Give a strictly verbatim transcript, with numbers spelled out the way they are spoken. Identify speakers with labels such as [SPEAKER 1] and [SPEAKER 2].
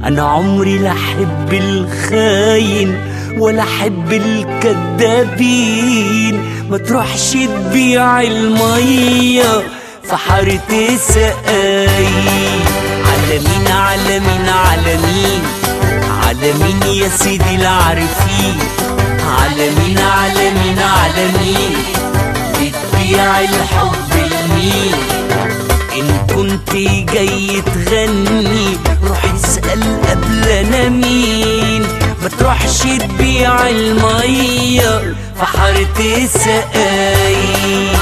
[SPEAKER 1] انا عمري لا احب الخاين ولا احب الكدابين. ما تروحش تبيع المية في حارة سقاي. على مين على مين على مين على مين يا سيدي العارفين؟ على مين على مين على مين بتبيع الحب لمين؟ إن كنت جاي تغني روح اسأل قبل أنا مين. ما تروحش تبيع المية في حارة سقاي.